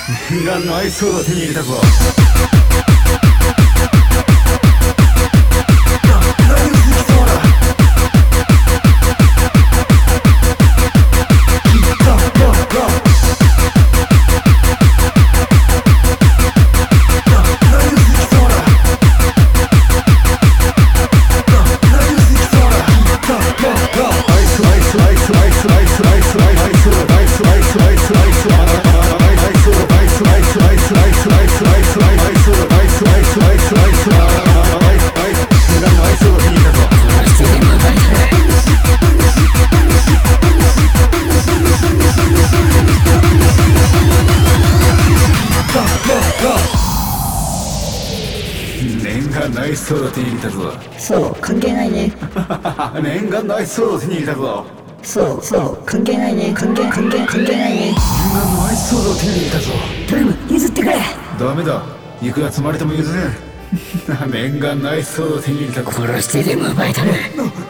念願のアイスソードを手に入れたぞ。念願のアイスソードを手に入れたぞ。 そう関係ないね。 念願のアイスソードを手に入れたぞ。 そう関係ないね。関係ないね。 念願のアイスソードを手に入れたぞ。 ドラム譲ってくれ。 ダメだ、いくら積まれても譲れん。念願のアイスソードを手に入れたぞ。 殺してでも奪い取る。